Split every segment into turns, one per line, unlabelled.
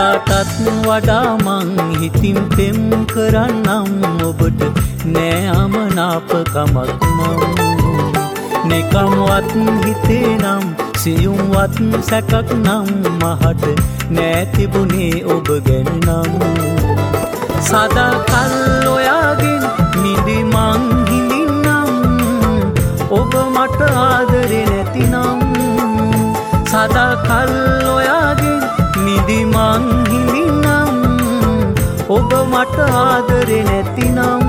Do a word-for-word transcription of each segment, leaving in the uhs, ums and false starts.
එදාටත් වඩා මං හිතින් පෙම් කරන්නම් ඔබට නෑ අමනාපකමක් නම් නිකම්වත් හිතේ නම් සියුම්වත් සැකක් නම් මහට නෑ තිබුණේ ඔබ ගැන නම් සදා කල් ඔයාගෙන් නිදි මං හිඳින්නම් ඔබ මට ආදරේ නැතිනම් සදා කල් ඔයාගෙන් නිදි මං හිඳින්නම් ඔබ මට ආදරේ නැතිනම්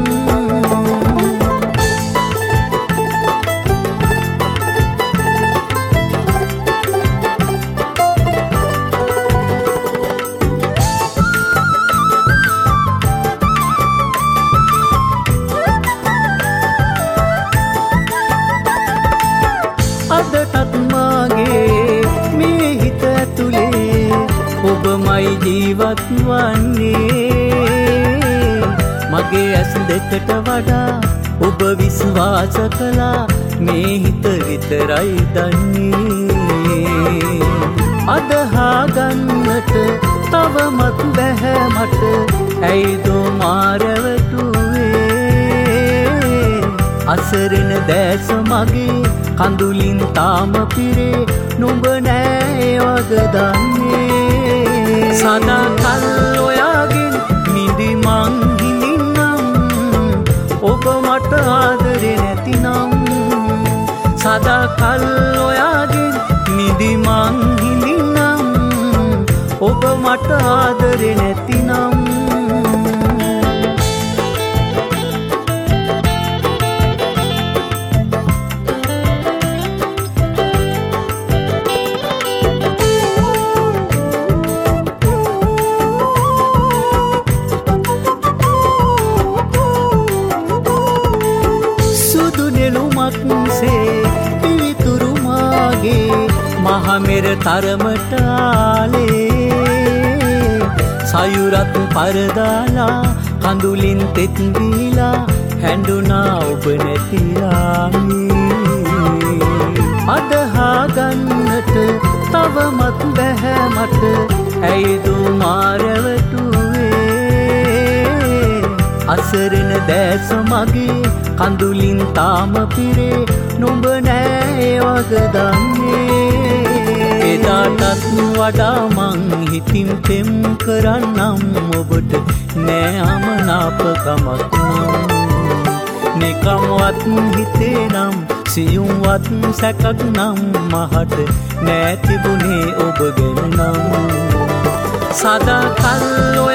අදටත් මාගේ මේ හිත ඇතුලේ ඔබමයි ජීවත් වන්නේ මගේ ඇස් දෙකට වඩා ඔබ විශ්වාස කළා මේ හිත විතරයි දන්නේ අදහා ගන්නට තවමත් බැහැ මට ඇයිදෝ මාරවටුවේ අසරණ දැස මගේ කඳුලින් තාම පිරේ නුඹ නෑ වග දන්නේ සදා කල් ඔයාගෙන් නිදි මං හිඳින්නම් ඔබ මට ආදරේ නැතිනම් සදා කල් ඔයාගෙන් නිදි මං හිඳින්නම් ඔබ මට ආදරේ නැතිනම් සේ පිවිතුරු මාගේ මහමෙර තරමට ආලේ සයුරත් පරදාලා කඳුලින් තෙත් දීලා හැඬුනා ඔබ නැතිලාමේ අදහා ගන්නට තවමත් බැහැ මට ඇයිදෝ මාරවටුවේ අසරණ දැස මගේ කඳුලින් තාම පිරේ නුඹ නෑ වග දන්නේ එදාටත් වඩා මං හිතින් පෙම් කරන්නම් ඔබට නෑ අමනාපකමක් නම් නිකම්වත් හිතේ නම් සියුම්වත් සැකක් නම් මහට නෑ තිබුණේ ඔබ ගැන නම් සදා කල්